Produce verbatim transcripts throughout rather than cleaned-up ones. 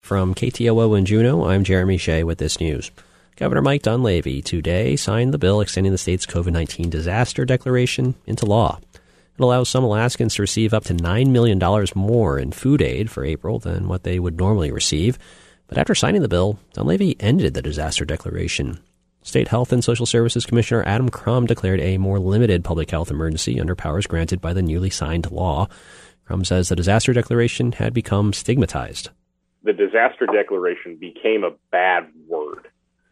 From K T O O in Juneau, I'm Jeremy Shea with this news. Governor Mike Dunleavy today signed the bill extending the state's COVID nineteen disaster declaration into law. It allows some Alaskans to receive up to nine million dollars more in food aid for April than what they would normally receive. But after signing the bill, Dunleavy ended the disaster declaration. State Health and Social Services Commissioner Adam Crum declared a more limited public health emergency under powers granted by the newly signed law. Crum says the disaster declaration had become stigmatized. The disaster declaration became a bad word.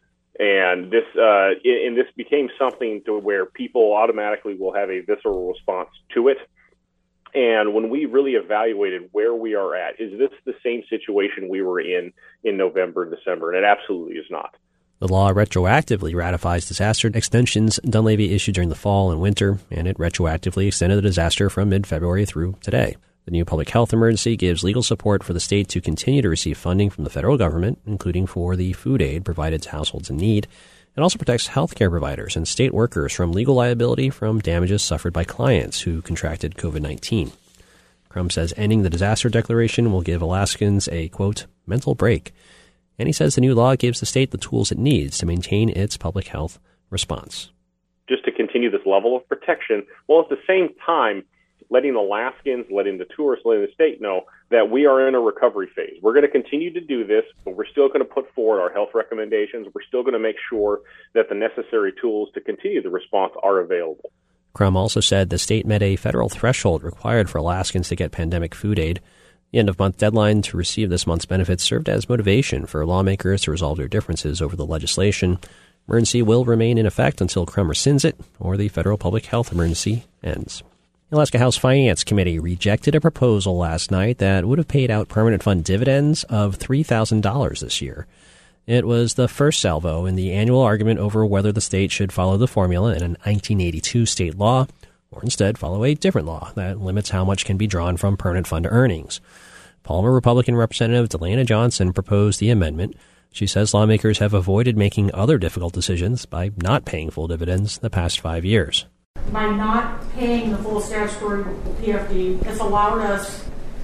And this uh, and this became something to where people automatically will have a visceral response to it. And when we really evaluated where we are at, is this the same situation we were in in November and December? And it absolutely is not. The law retroactively ratifies disaster extensions Dunleavy issued during the fall and winter, and it retroactively extended the disaster from mid-February through today. The new public health emergency gives legal support for the state to continue to receive funding from the federal government, including for the food aid provided to households in need. It also protects healthcare providers and state workers from legal liability from damages suffered by clients who contracted COVID nineteen. Crum says ending the disaster declaration will give Alaskans a, quote, mental break. And he says the new law gives the state the tools it needs to maintain its public health response. Just to continue this level of protection, while at the same time letting Alaskans, letting the tourists, letting the state know that we are in a recovery phase. We're going to continue to do this, but we're still going to put forward our health recommendations. We're still going to make sure that the necessary tools to continue the response are available. Crum also said the state met a federal threshold required for Alaskans to get pandemic food aid. The end-of-month deadline to receive this month's benefits served as motivation for lawmakers to resolve their differences over the legislation. Emergency will remain in effect until Crum rescinds it or the federal public health emergency ends. The Alaska House Finance Committee rejected a proposal last night that would have paid out permanent fund dividends of three thousand dollars this year. It was the first salvo in the annual argument over whether the state should follow the formula in a nineteen eighty-two state law or instead follow a different law that limits how much can be drawn from permanent fund earnings. Palmer Republican Representative Delana Johnson proposed the amendment. She says lawmakers have avoided making other difficult decisions by not paying full dividends the past five years. By not paying the full statutory P F D, it's allowed us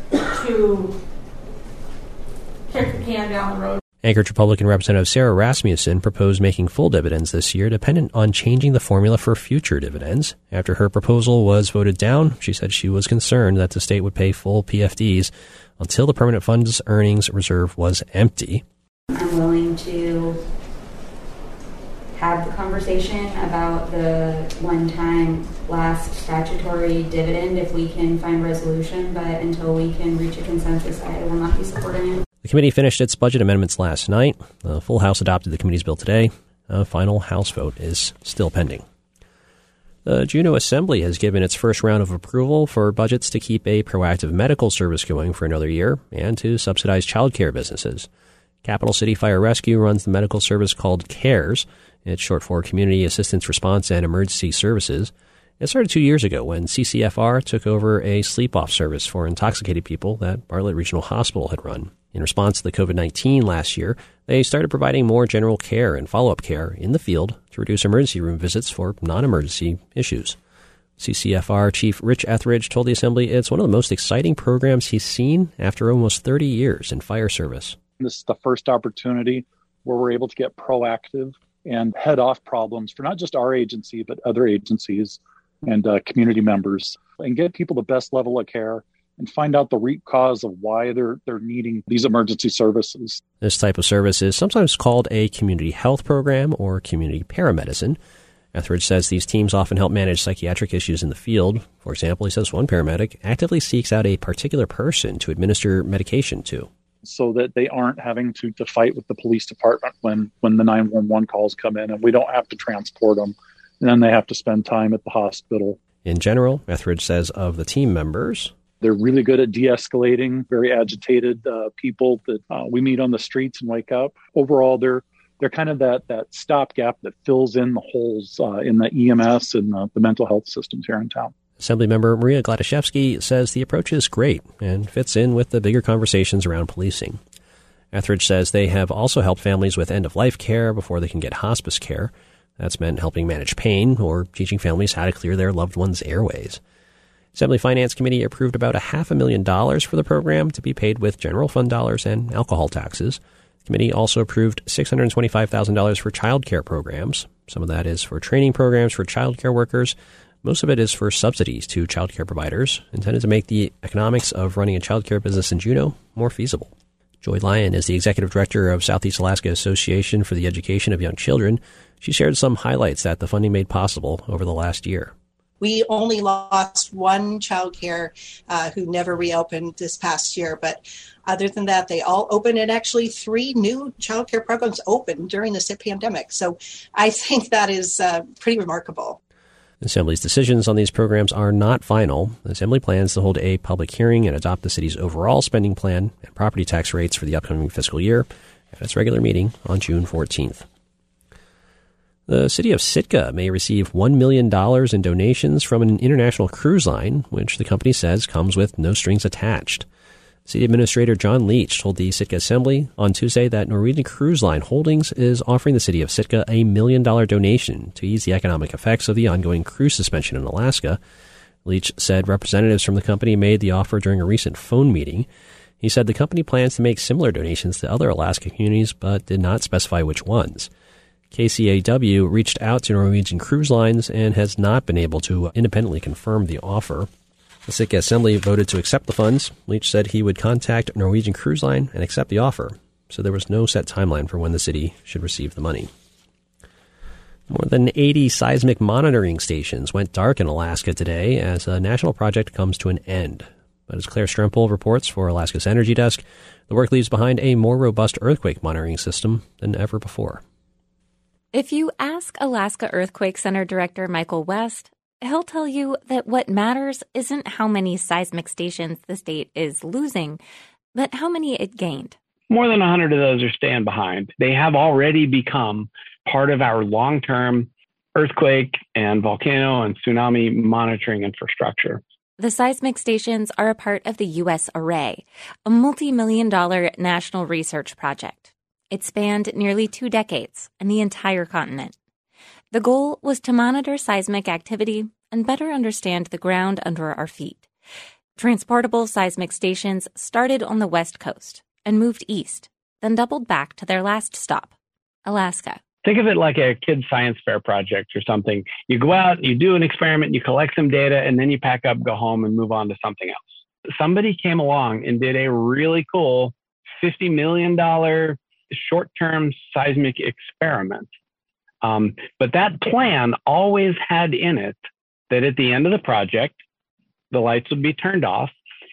to kick the can down the road. Anchorage Republican Representative Sarah Rasmussen proposed making full dividends this year dependent on changing the formula for future dividends. After her proposal was voted down, she said she was concerned that the state would pay full P F Ds until the permanent fund's earnings reserve was empty. I'm willing to have the conversation about the one-time last statutory dividend if we can find resolution, but until we can reach a consensus, I will not be supporting it. The committee finished its budget amendments last night. The full House adopted the committee's bill today. A final House vote is still pending. The Juneau Assembly has given its first round of approval for budgets to keep a proactive medical service going for another year and to subsidize child care businesses. Capital City Fire Rescue runs the medical service called CARES. It's short for Community Assistance Response and Emergency Services. It started two years ago when C C F R took over a sleep-off service for intoxicated people that Bartlett Regional Hospital had run. In response to the COVID nineteen last year, they started providing more general care and follow-up care in the field to reduce emergency room visits for non-emergency issues. C C F R Chief Rich Etheridge told the Assembly it's one of the most exciting programs he's seen after almost thirty years in fire service. This is the first opportunity where we're able to get proactive and head off problems for not just our agency, but other agencies and uh, community members, and get people the best level of care and find out the root cause of why they're they're needing these emergency services. This type of service is sometimes called a community health program or community paramedicine. Etheridge says these teams often help manage psychiatric issues in the field. For example, he says one paramedic actively seeks out a particular person to administer medication to, so that they aren't having to, to fight with the police department when, when the nine one one calls come in, and we don't have to transport them, and then they have to spend time at the hospital. In general, Etheridge says of the team members, they're really good at de-escalating very agitated uh, people that uh, we meet on the streets and wake up. Overall, they're they're kind of that that stopgap that fills in the holes uh, in the E M S and the, the mental health systems here in town. Assemblymember Maria Gladaszewski says the approach is great and fits in with the bigger conversations around policing. Etheridge says they have also helped families with end-of-life care before they can get hospice care. That's meant helping manage pain or teaching families how to clear their loved ones' airways. Assembly Finance Committee approved about a half a million dollars for the program to be paid with general fund dollars and alcohol taxes. The committee also approved six hundred twenty-five thousand dollars for child care programs. Some of that is for training programs for child care workers. Most of it is for subsidies to child care providers, intended to make the economics of running a child care business in Juneau more feasible. Joy Lyon is the executive director of Southeast Alaska Association for the Education of Young Children. She shared some highlights that the funding made possible over the last year. We only lost one child care uh, who never reopened this past year, but other than that, they all opened, and actually three new child care programs opened during the pandemic. So I think that is uh, pretty remarkable. Assembly's decisions on these programs are not final. The Assembly plans to hold a public hearing and adopt the city's overall spending plan and property tax rates for the upcoming fiscal year at its regular meeting on June fourteenth. The city of Sitka may receive one million dollars in donations from an international cruise line, which the company says comes with no strings attached. City Administrator John Leach told the Sitka Assembly on Tuesday that Norwegian Cruise Line Holdings is offering the city of Sitka a million dollar donation to ease the economic effects of the ongoing cruise suspension in Alaska. Leach said representatives from the company made the offer during a recent phone meeting. He said the company plans to make similar donations to other Alaska communities, but did not specify which ones. K C A W reached out to Norwegian Cruise Lines and has not been able to independently confirm the offer. The Sitka Assembly voted to accept the funds. Leach said he would contact Norwegian Cruise Line and accept the offer, so there was no set timeline for when the city should receive the money. More than eighty seismic monitoring stations went dark in Alaska today as a national project comes to an end. But as Claire Strempel reports for Alaska's Energy Desk, the work leaves behind a more robust earthquake monitoring system than ever before. If you ask Alaska Earthquake Center Director Michael West, he'll tell you that what matters isn't how many seismic stations the state is losing, but how many it gained. More than one hundred of those are staying behind. They have already become part of our long-term earthquake and volcano and tsunami monitoring infrastructure. The seismic stations are a part of the U S Array, a multi-million dollar national research project. It spanned nearly two decades and the entire continent. The goal was to monitor seismic activity and better understand the ground under our feet. Transportable seismic stations started on the West Coast and moved east, then doubled back to their last stop, Alaska. Think of it like a kid's science fair project or something. You go out, you do an experiment, you collect some data, and then you pack up, go home, and move on to something else. Somebody came along and did a really cool fifty million dollars short-term seismic experiment. Um, but that plan always had in it that at the end of the project, the lights would be turned off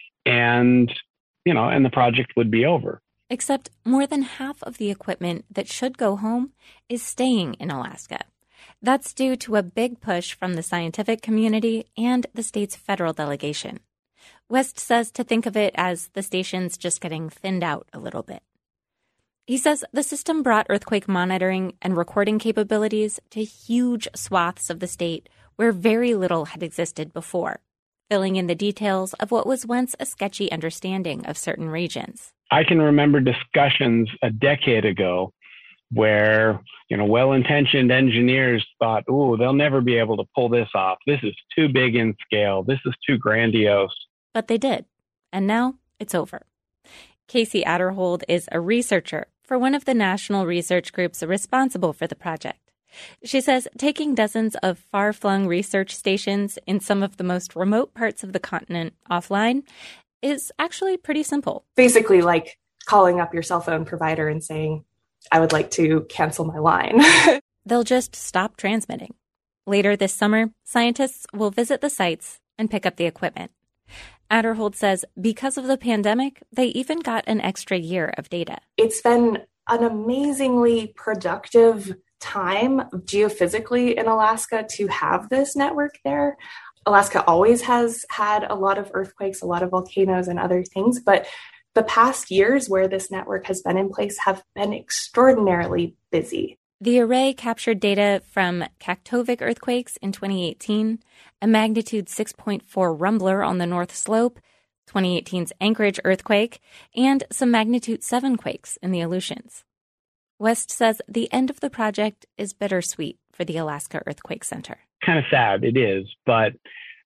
and, you know, and the project would be over. Except more than half of the equipment that should go home is staying in Alaska. That's due to a big push from the scientific community and the state's federal delegation. West says to think of it as the stations just getting thinned out a little bit. He says the system brought earthquake monitoring and recording capabilities to huge swaths of the state where very little had existed before, filling in the details of what was once a sketchy understanding of certain regions. I can remember discussions a decade ago where, you know, well-intentioned engineers thought, "Ooh, they'll never be able to pull this off. This is too big in scale. This is too grandiose." But they did. And now it's over. Casey Adderhold is a researcher for one of the national research groups responsible for the project. She says taking dozens of far-flung research stations in some of the most remote parts of the continent offline is actually pretty simple. Basically like calling up your cell phone provider and saying, I would like to cancel my line. They'll just stop transmitting. Later this summer, scientists will visit the sites and pick up the equipment. Adderhold says because of the pandemic, they even got an extra year of data. It's been an amazingly productive time geophysically in Alaska to have this network there. Alaska always has had a lot of earthquakes, a lot of volcanoes and other things, but the past years where this network has been in place have been extraordinarily busy. The array captured data from Kaktovik earthquakes in twenty eighteen, a magnitude six point four rumbler on the North Slope, twenty eighteen's Anchorage earthquake, and some magnitude seven quakes in the Aleutians. West says the end of the project is bittersweet for the Alaska Earthquake Center. Kind of sad, it is, but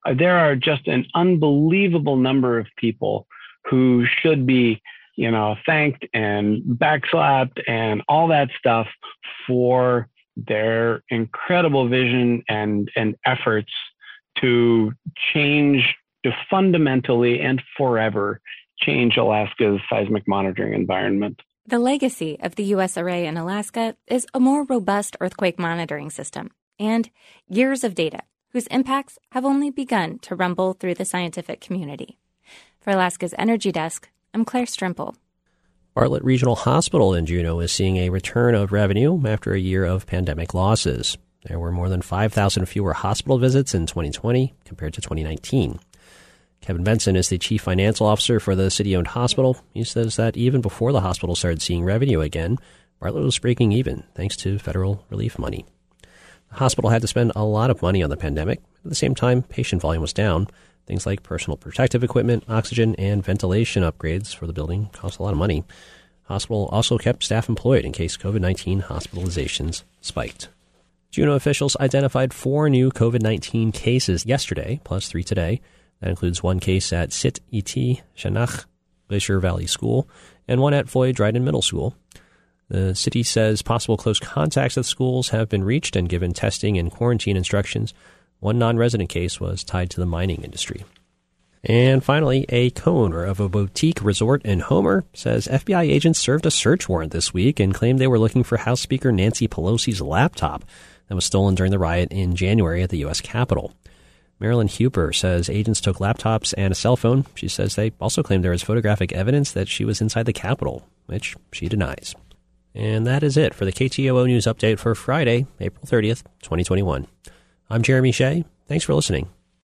There are just an unbelievable number of people who should be, you know, thanked and backslapped and all that stuff for their incredible vision and, and efforts to change, to fundamentally and forever change Alaska's seismic monitoring environment. The legacy of the U S Array in Alaska is a more robust earthquake monitoring system and years of data whose impacts have only begun to rumble through the scientific community. For Alaska's Energy Desk, I'm Claire Strimple. Bartlett Regional Hospital in Juneau is seeing a return of revenue after a year of pandemic losses. There were more than five thousand fewer hospital visits in twenty twenty compared to twenty nineteen. Kevin Benson is the chief financial officer for the city-owned hospital. He says that even before the hospital started seeing revenue again, Bartlett was breaking even thanks to federal relief money. The hospital had to spend a lot of money on the pandemic. At the same time, patient volume was down. Things like personal protective equipment, oxygen, and ventilation upgrades for the building cost a lot of money. The hospital also kept staff employed in case COVID nineteen hospitalizations spiked. Juneau officials identified four new COVID nineteen cases yesterday, plus three today. That includes one case at Sit Et Shanach Glacier Valley School and one at Foy Dryden Middle School. The city says possible close contacts at schools have been reached and given testing and quarantine instructions. One non-resident case was tied to the mining industry. And finally, a co-owner of a boutique resort in Homer says F B I agents served a search warrant this week and claimed they were looking for House Speaker Nancy Pelosi's laptop that was stolen during the riot in January at the U S Capitol. Marilyn Huper says agents took laptops and a cell phone. She says they also claimed there is photographic evidence that she was inside the Capitol, which she denies. And that is it for the K T O O News Update for Friday, April thirtieth, twenty twenty-one. I'm Jeremy Shea. Thanks for listening.